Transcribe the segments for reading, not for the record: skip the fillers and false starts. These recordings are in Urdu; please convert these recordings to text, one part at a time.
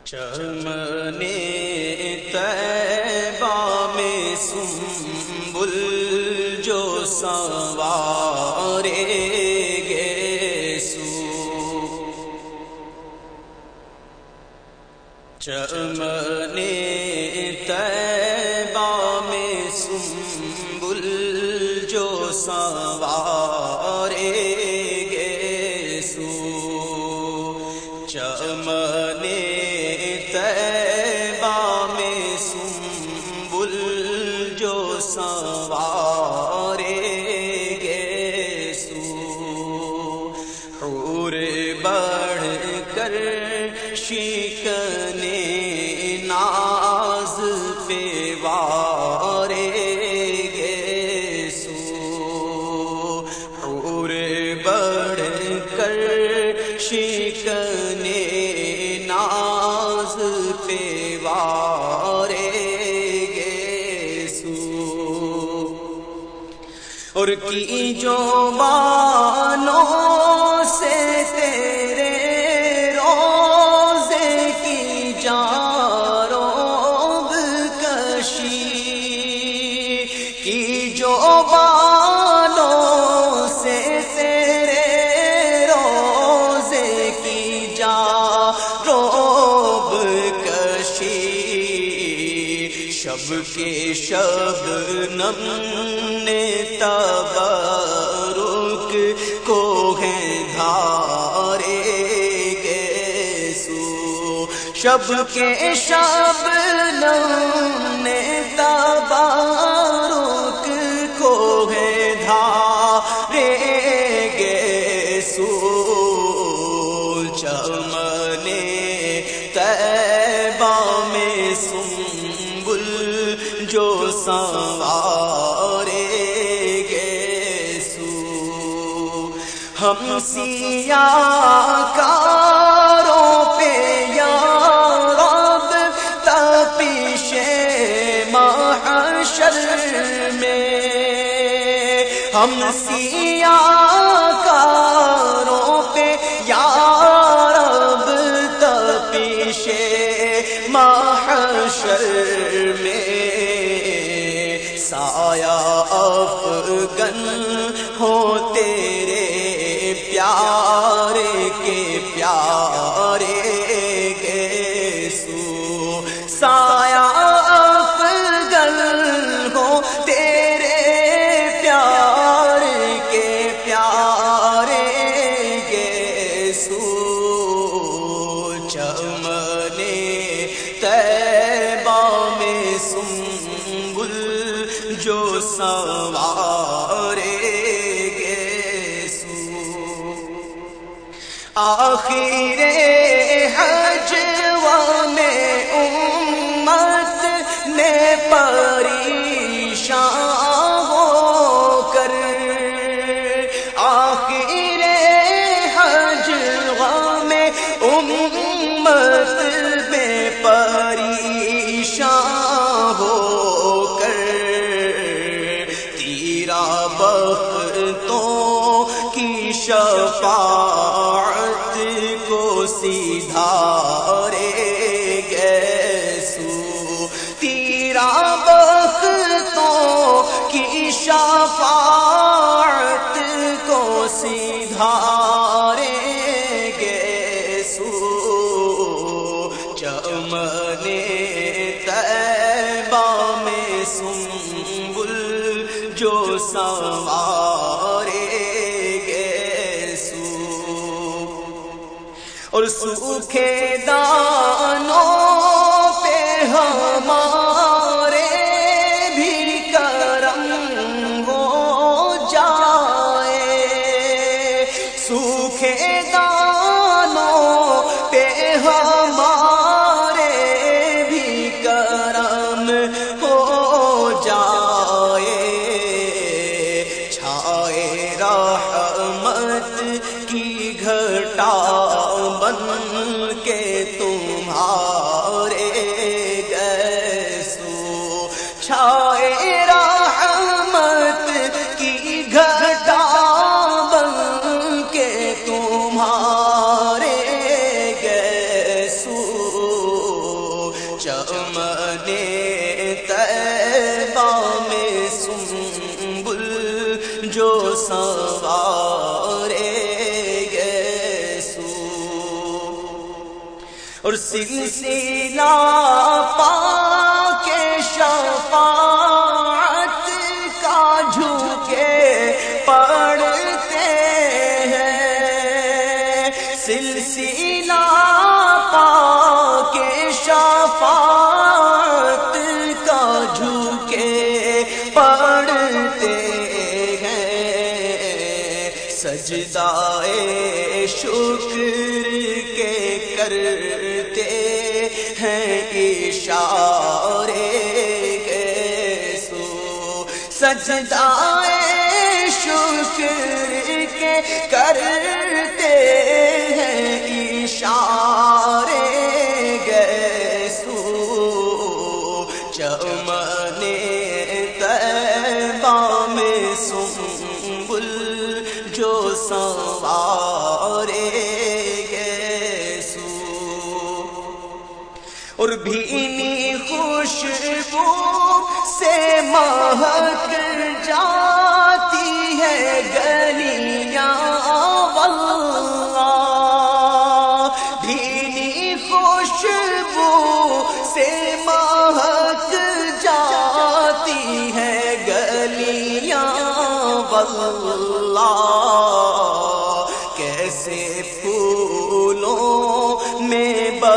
چمن طیبہ میں سنبل جو سنوارے گے سو، چمن طیبہ میں سنبل جو سنوارے گے سو، چمن طیبہ میں سنبل جو سنوارے گے سو، حور بڑھ کر شکن ناز پہ وارے گے سو، حور بڑھ کر شکن ناز پہ وارے گے سو، اور کی جو بانوں سے تیرے روزے کی جاروب کشی، کی جو بانوں سے تیرے روزے کی جاروب کشی، شب کے شبنم نے تبرک کو ہے دھارے گے سو، شب کے شبنم نے تبرک کو ہے دھارے گے سو، چمن طیبہ میں سنبل جو سنوارے گے سو، ہم سیاہ کاروں پہ یا رب تپش محشر میں، ہم سیاہ کاروں پہ یا رب تپش محشر میں، سایہ افغن ہو تیرے پیارے کے پیارے گے سو، سایہ افغن ہو تیرے پیارے کے پیارے گے سو، چمن طیبہ میں سنبل جو سنوارے گے سو، آخر حج میں امت نے پریشان ہو کر، آخر حج میں امت میں پریشان ہو کر، تیرا بختوں کی شفاعت کو سدھارے گے سو، تیرا بختوں کی شفاعت کو سدھارے گے سو، چمن طیبہ میں سنبل جو سنوارے گے سو، اور سوکھے دانوں پہ ہمارے بھی کرم ہو جائے، سوکھے دانوں پہ ہمارے بھی کرم ہو جائے، چھائے رحمت کی گھٹا بن کے تمہارے چمن طیبہ میں سنبل جو سنوارے گیسو، اور سلسلہ پاک شفاعت کا جھکے پڑھتے ہیں، سلسلہ پاک شفاعت کا جھکے پڑھتے ہیں، سجدائے شکر کے کرتے ہیں اشارے گیسو، سجدائے شکر کے کرتے ہیں اشارے گیسو، چمن طیبہ میں سنبل جو سنوارے گیسو، اور بھینی خوشبو سے مہک جاتی ہے گلیاں واللہ، بھینی خوشبو سے مہک جاتی ہے گلیاں واللہ، کیسے پھولوں میں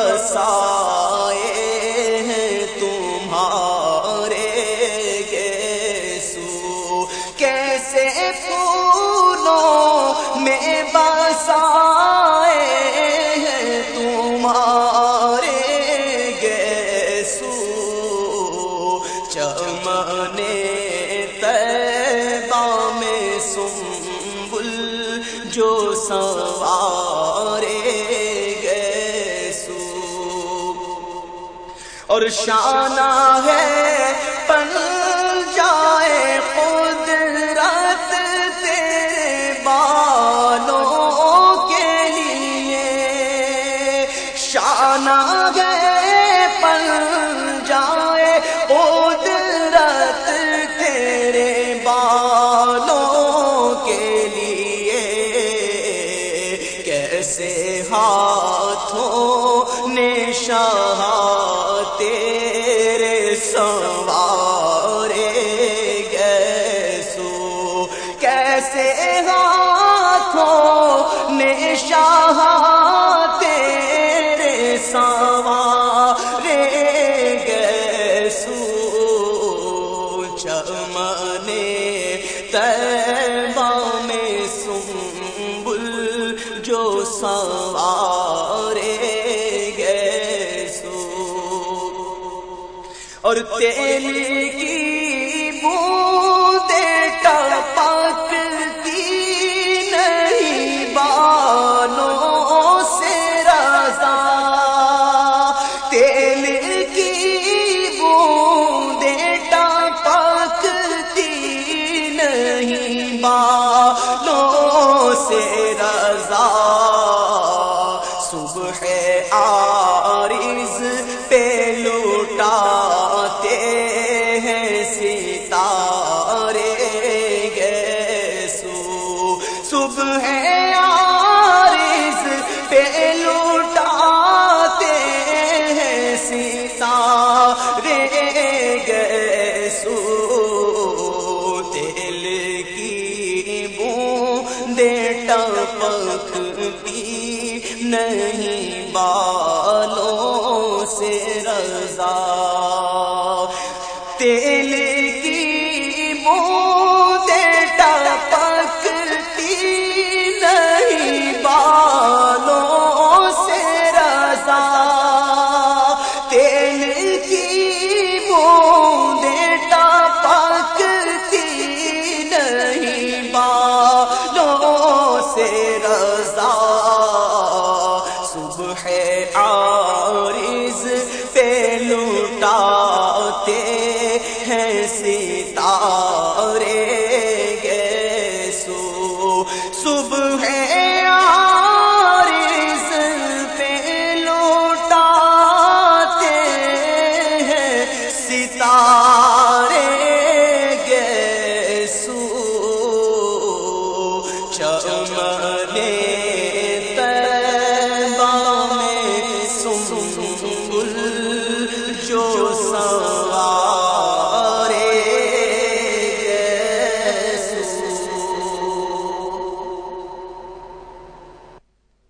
بسائے ہیں تمہارے گیسو، کیسے پھولوں میں بسائے ہیں تمہارے گیسو، چمن طیبہ میں سنبل جو سنوارے گیسو، اور شانہ ہے پن جائے قدرت تیرے بالوں کے لیے، شانہ ہے پن جائے قدرت تیرے بالوں کے لیے، کیسے ہاتھوں نے شاہ تیرے سنوارے گیسو، کیسے ہاتھوں نے شاہ تیرے سنوارے گیسو، چمن طیبہ میں سنبل جو سنوارے گیسو، اور تیل کی بوندیں ٹپکتی نہیں بالوں سے رضا، تیل کی بوندیں ٹپکتی نہیں بالوں سے رضا، صبح عارض پہ لوٹاتے ہیں ستارے گیسو، صبح عارض پہ لوٹاتے ہیں ستارے گیسو، تیل کی بوندیں ٹپکتی نہیں بالوں سے رضا، تیل کی بوندیں ٹپکتی نہیں بالوں سے رضا، تیل کی بوندیں ٹپکتی نہیں بالوں سے رضا، صبح عارض پہ لوٹاتے ہیں